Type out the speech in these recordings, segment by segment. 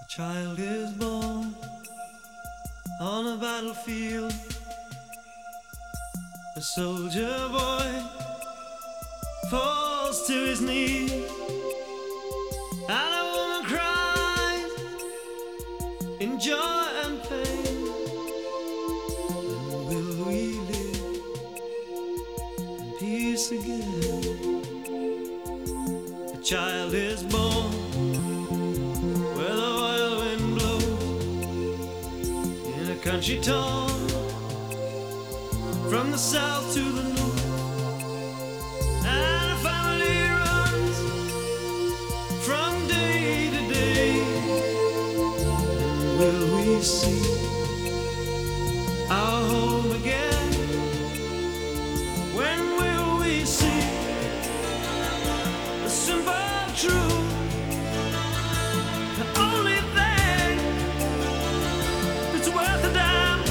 Child is born on a battlefield, a soldier boy falls to his knees, and a woman cries in joy and pain. And will we live in peace again? A child is born where the wild wind blows, in a country torn from the south to the north, and a family runs from day to day. Will we see our home again? When will we see the simple truth? The only thing that's worth a damn.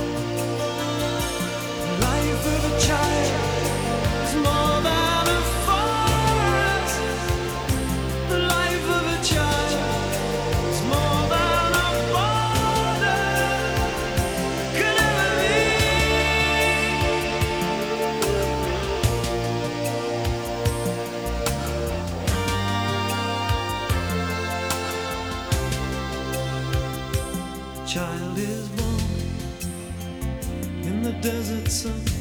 The life of a child is more than a forest. The life of a child is more than a border could ever be. Child is born in the desert sun,